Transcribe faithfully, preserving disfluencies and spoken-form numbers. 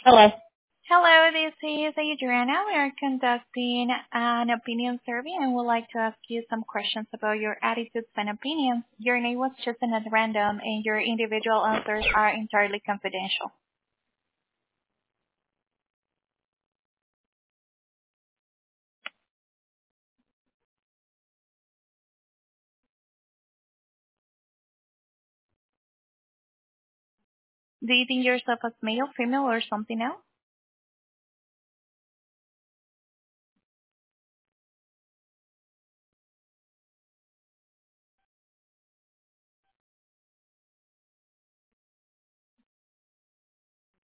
Hello. Hello, this is Adriana. We are conducting an opinion survey and would like to ask you some questions about your attitudes and opinions. Your name was chosen at random and your individual answers are entirely confidential. Do you think yourself as male, female, or something else?